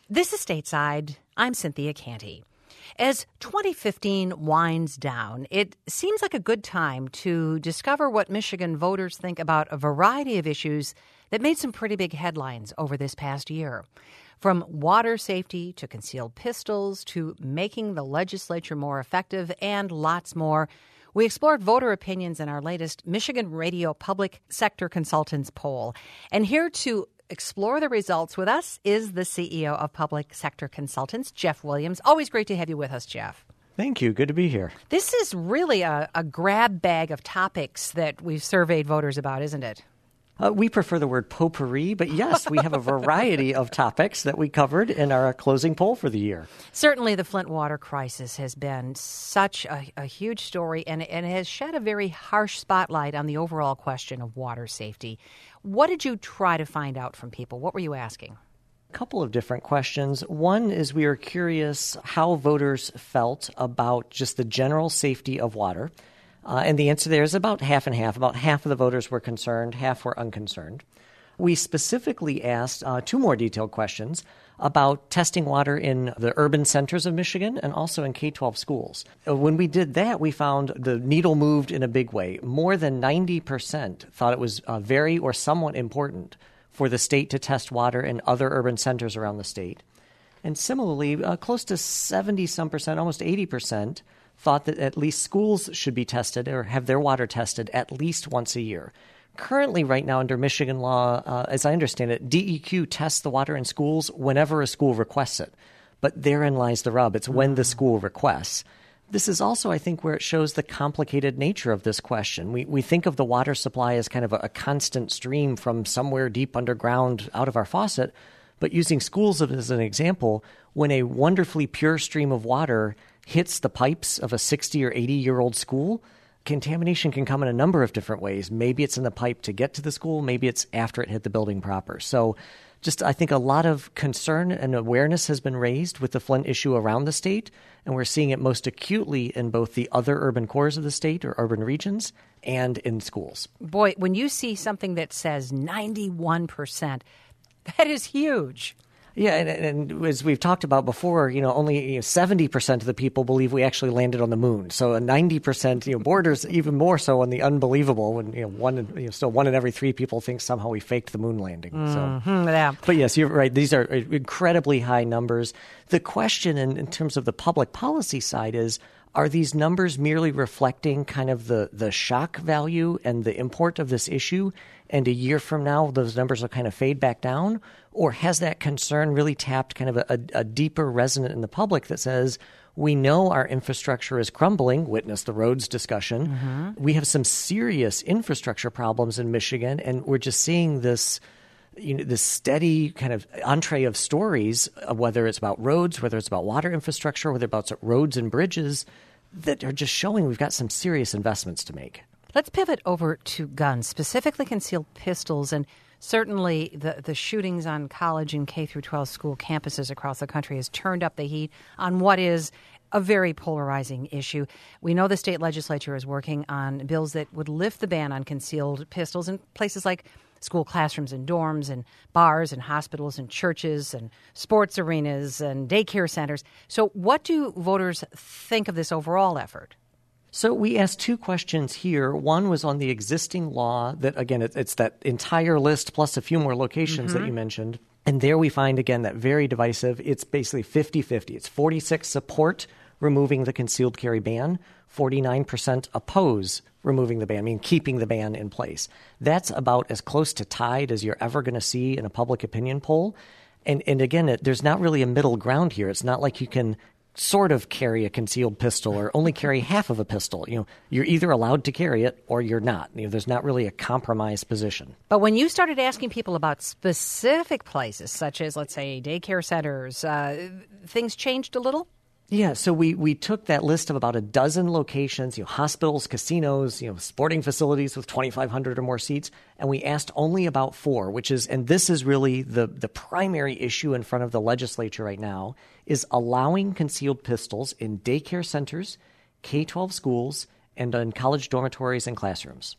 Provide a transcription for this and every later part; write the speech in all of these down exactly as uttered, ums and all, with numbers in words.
This is Stateside. I'm Cynthia Canty. As twenty fifteen winds down, it seems like a good time to discover what Michigan voters think about a variety of issues that made some pretty big headlines over this past year. From water safety to concealed pistols to making the legislature more effective and lots more. We explored voter opinions in our latest Michigan Radio Public Sector Consultants poll. And here to explore the results with us is the C E O of Public Sector Consultants, Jeff Williams. Always great to have you with us, Jeff. Thank you. Good to be here. This is really a, a grab bag of topics that we've surveyed voters about, isn't it? Uh, we prefer the word potpourri, but yes, we have a variety of topics that we covered in our closing poll for the year. Certainly the Flint water crisis has been such a, a huge story and, and has shed a very harsh spotlight on the overall question of water safety. What did you try to find out from people? What were you asking? A couple of different questions. One is we were curious how voters felt about just the general safety of water. Uh, and the answer there is about half and half. About half of the voters were concerned, half were unconcerned. We specifically asked uh, two more detailed questions about testing water in the urban centers of Michigan and also in K twelve schools. Uh, when we did that, we found the needle moved in a big way. More than ninety percent thought it was uh, very or somewhat important for the state to test water in other urban centers around the state. And similarly, uh, close to seventy-some percent, almost eighty percent, thought that at least schools should be tested or have their water tested at least once a year. Currently, right now, under Michigan law, uh, as I understand it, D E Q tests the water in schools whenever a school requests it. But therein lies the rub. It's when the school requests. This is also, I think, where it shows the complicated nature of this question. We we think of the water supply as kind of a, a constant stream from somewhere deep underground out of our faucet. But using schools as an example, when a wonderfully pure stream of water hits the pipes of a sixty or eighty-year-old school, contamination can come in a number of different ways. Maybe it's in the pipe to get to the school. Maybe it's after it hit the building proper. So just I think a lot of concern and awareness has been raised with the Flint issue around the state, and we're seeing it most acutely in both the other urban cores of the state or urban regions and in schools. Boy, when you see something that says ninety-one percent, that is huge. Yeah, and, and as we've talked about before, you know, only you know, seventy percent of the people believe we actually landed on the moon. So a ninety percent, you know, borders even more so on the unbelievable when, you know, one, you know, still one in every three people think somehow we faked the moon landing. Mm-hmm, so, yeah. But yes, you're right. These are incredibly high numbers. The question in, in terms of the public policy side is, are these numbers merely reflecting kind of the, the shock value and the import of this issue? And a year from now, those numbers will kind of fade back down? Or has that concern really tapped kind of a, a, a deeper resonant in the public that says, we know our infrastructure is crumbling, witness the roads discussion. Mm-hmm. We have some serious infrastructure problems in Michigan, and we're just seeing this you know, this steady kind of entree of stories, whether it's about roads, whether it's about water infrastructure, whether it's about roads and bridges, that are just showing we've got some serious investments to make. Let's pivot over to guns, specifically concealed pistols, and certainly the, the shootings on college and K through twelve school campuses across the country has turned up the heat on what is a very polarizing issue. We know the state legislature is working on bills that would lift the ban on concealed pistols in places like school classrooms and dorms and bars and hospitals and churches and sports arenas and daycare centers. So what do voters think of this overall effort? So we asked two questions here. One was on the existing law that, again, it's that entire list plus a few more locations mm-hmm. that you mentioned. And there we find, again, that very divisive. It's basically fifty-fifty. It's forty-six support removing the concealed carry ban, forty-nine percent oppose removing the ban, I mean keeping the ban in place. That's about as close to tied as you're ever going to see in a public opinion poll. And, and again, it, there's not really a middle ground here. It's not like you can sort of carry a concealed pistol or only carry half of a pistol. You know, you're either allowed to carry it or you're not. You know, there's not really a compromised position. But when you started asking people about specific places, such as, let's say, daycare centers, uh, things changed a little? Yeah, so we, we took that list of about a dozen locations, you know, hospitals, casinos, you know, sporting facilities with twenty-five hundred or more seats, and we asked only about four, which is, and this is really the, the primary issue in front of the legislature right now, is allowing concealed pistols in daycare centers, K twelve schools, and in college dormitories and classrooms.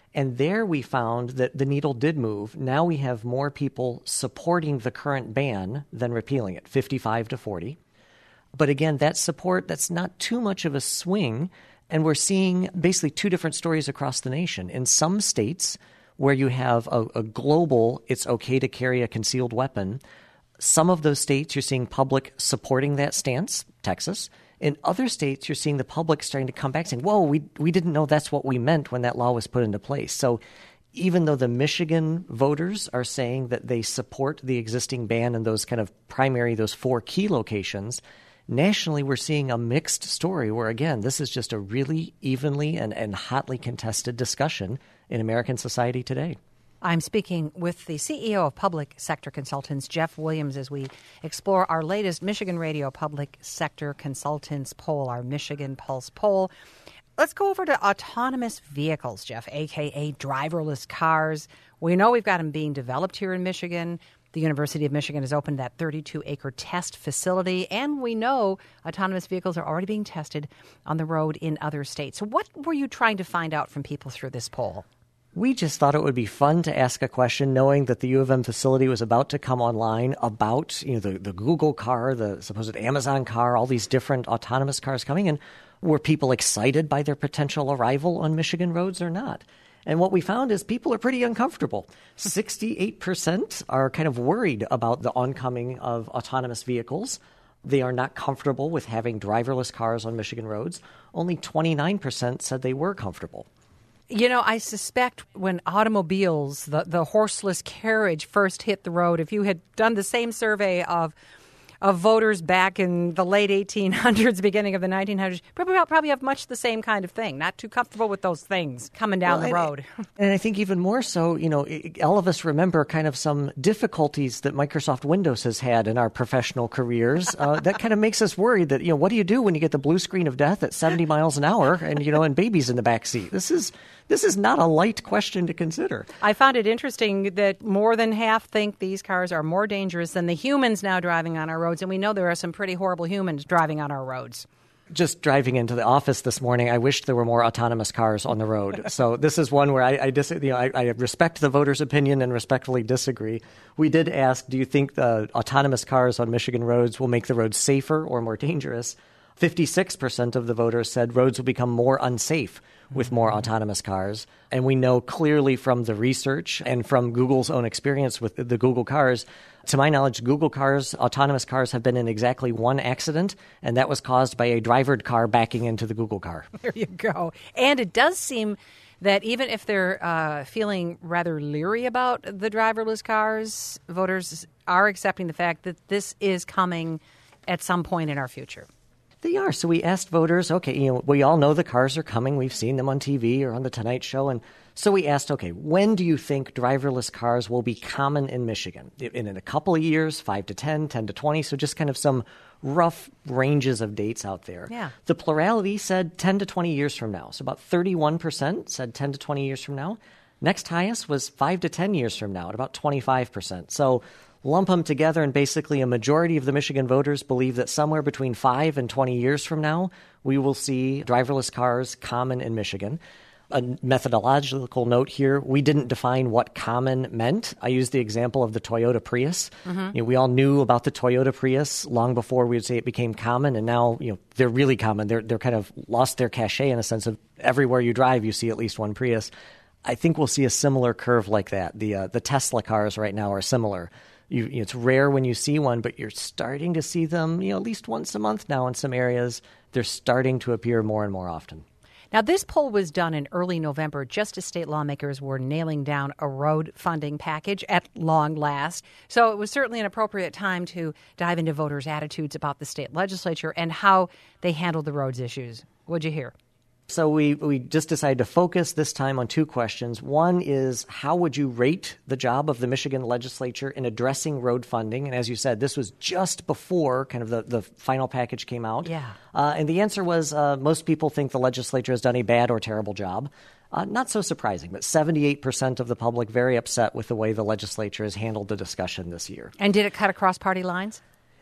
And there we found that the needle did move. Now we have more people supporting the current ban than repealing it, fifty-five to forty. But again, that support, that's not too much of a swing. And we're seeing basically two different stories across the nation. In some states where you have a, a global, it's okay to carry a concealed weapon, some of those states you're seeing public supporting that stance, Texas. In other states, you're seeing the public starting to come back saying, whoa, we we didn't know that's what we meant when that law was put into place. So even though the Michigan voters are saying that they support the existing ban in those kind of primary, those four key locations, nationally we're seeing a mixed story where, again, this is just a really evenly and, and hotly contested discussion in American society today. I'm speaking with the C E O of Public Sector Consultants, Jeff Williams, as we explore our latest Michigan Radio Public Sector Consultants poll, our Michigan Pulse poll. Let's go over to autonomous vehicles, Jeff, a k a driverless cars. We know we've got them being developed here in Michigan. The University of Michigan has opened that thirty-two acre test facility, and we know autonomous vehicles are already being tested on the road in other states. So what were you trying to find out from people through this poll? We just thought it would be fun to ask a question knowing that the U of M facility was about to come online about, you know, the, the Google car, the supposed Amazon car, all these different autonomous cars coming in. Were people excited by their potential arrival on Michigan roads or not? And what we found is people are pretty uncomfortable. sixty-eight percent are kind of worried about the oncoming of autonomous vehicles. They are not comfortable with having driverless cars on Michigan roads. Only twenty-nine percent said they were comfortable. You know, I suspect when automobiles, the, the horseless carriage first hit the road, if you had done the same survey of of voters back in the late eighteen hundreds, beginning of the nineteen hundreds, probably probably have much the same kind of thing. Not too comfortable with those things coming down well, the road. And, and I think even more so, you know, all of us remember kind of some difficulties that Microsoft Windows has had in our professional careers. Uh, that kind of makes us worried that, you know, what do you do when you get the blue screen of death at seventy miles an hour and, you know, and babies in the back seat? This is This is not a light question to consider. I found it interesting that more than half think these cars are more dangerous than the humans now driving on our roads, and we know there are some pretty horrible humans driving on our roads. Just driving into the office this morning, I wished there were more autonomous cars on the road. So this is one where I, I, dis- you know, I, I respect the voters' opinion and respectfully disagree. We did ask, do you think the autonomous cars on Michigan roads will make the roads safer or more dangerous? fifty-six percent of the voters said roads will become more unsafe with more autonomous cars. And we know clearly from the research and from Google's own experience with the Google cars, to my knowledge, Google cars, autonomous cars have been in exactly one accident, and that was caused by a drivered car backing into the Google car. There you go. And it does seem that even if they're uh, feeling rather leery about the driverless cars, voters are accepting the fact that this is coming at some point in our future. They are. So we asked voters, okay, you know, we all know the cars are coming. We've seen them on T V or on The Tonight Show. And so we asked, okay, when do you think driverless cars will be common in Michigan? In, in a couple of years, five to ten, ten to twenty. So just kind of some rough ranges of dates out there. Yeah. The plurality said ten to twenty years from now. So about thirty-one percent said ten to twenty years from now. Next highest was five to ten years from now at about twenty-five percent. So lump them together, and basically a majority of the Michigan voters believe that somewhere between five and twenty years from now, we will see driverless cars common in Michigan. A methodological note here, we didn't define what common meant. I used the example of the Toyota Prius. Mm-hmm. You know, we all knew about the Toyota Prius long before we would say it became common, and now, you know, they're really common. They're they're kind of lost their cachet in a sense of everywhere you drive, you see at least one Prius. I think we'll see a similar curve like that. The uh, the Tesla cars right now are similar. You, it's rare when you see one, but you're starting to see them, you know, at least once a month now in some areas. They're starting to appear more and more often. Now, this poll was done in early November just as state lawmakers were nailing down a road funding package at long last. So it was certainly an appropriate time to dive into voters' attitudes about the state legislature and how they handled the roads issues. What'd you hear? So we, we just decided to focus this time on two questions. One is, how would you rate the job of the Michigan legislature in addressing road funding? And as you said, this was just before kind of the, the final package came out. Yeah. Uh, and the answer was uh, most people think the legislature has done a bad or terrible job. Uh, not so surprising, but seventy-eight percent of the public very upset with the way the legislature has handled the discussion this year. And did it cut across party lines?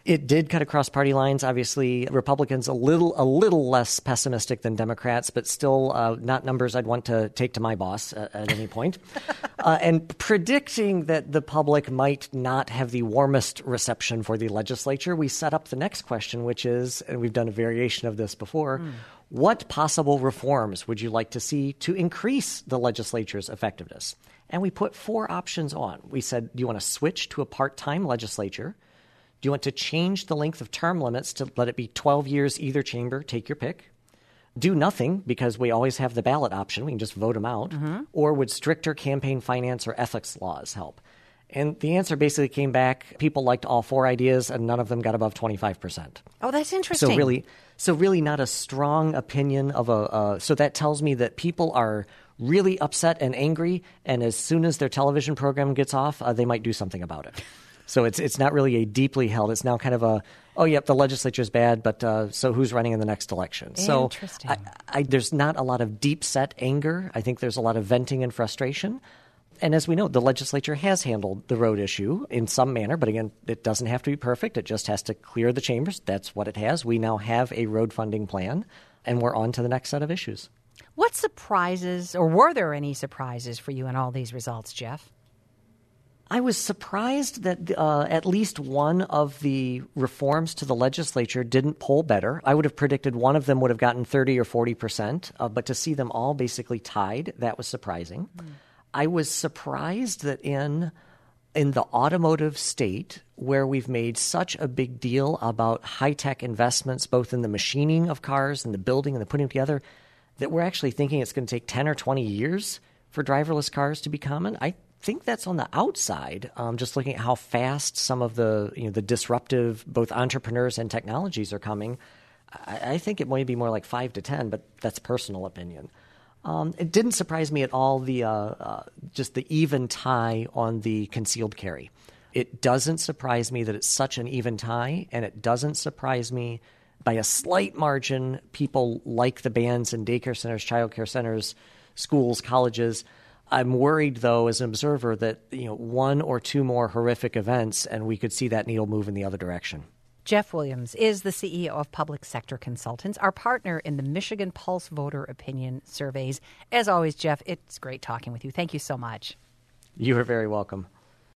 It did cut across party lines. Obviously, Republicans a little a little less pessimistic than Democrats, but still uh, not numbers I'd want to take to my boss at, at any point. uh, and predicting that the public might not have the warmest reception for the legislature, we set up the next question, which is, and we've done a variation of this before, mm. what possible reforms would you like to see to increase the legislature's effectiveness? And we put four options on. We said, do you want to switch to a part-time legislature? Do you want to change the length of term limits to let it be twelve years either chamber? Take your pick. Do nothing, because we always have the ballot option. We can just vote them out. Mm-hmm. Or would stricter campaign finance or ethics laws help? And the answer basically came back. People liked all four ideas, and none of them got above twenty-five percent. Oh, that's interesting. So really, so really not a strong opinion of a uh, – so that tells me that people are really upset and angry, and as soon as their television program gets off, uh, they might do something about it. So it's it's not really a deeply held. It's now kind of a, oh, yep, the legislature's bad, but uh, so who's running in the next election? So I, I, there's not a lot of deep-set anger. I think there's a lot of venting and frustration. And as we know, the legislature has handled the road issue in some manner. But again, it doesn't have to be perfect. It just has to clear the chambers. That's what it has. We now have a road funding plan, and we're on to the next set of issues. What surprises, or were there any surprises for you in all these results, Jeff? I was surprised that uh, at least one of the reforms to the legislature didn't poll better. I would have predicted one of them would have gotten thirty or forty percent, uh, but to see them all basically tied, that was surprising. Mm. I was surprised that in in the automotive state, where we've made such a big deal about high-tech investments, both in the machining of cars and the building and the putting them together, that we're actually thinking it's going to take ten or twenty years for driverless cars to be common. I think that's on the outside, um, just looking at how fast some of the you know the disruptive both entrepreneurs and technologies are coming. I, I think it might be more like five to ten, but that's personal opinion. Um, it didn't surprise me at all the uh, uh, just the even tie on the concealed carry. It doesn't surprise me that it's such an even tie, and it doesn't surprise me by a slight margin people like the bans and daycare centers, child care centers, schools, colleges. I'm worried, though, as an observer, that you know one or two more horrific events, and we could see that needle move in the other direction. Jeff Williams is the C E O of Public Sector Consultants, our partner in the Michigan Pulse Voter Opinion Surveys. As always, Jeff, it's great talking with you. Thank you so much. You are very welcome.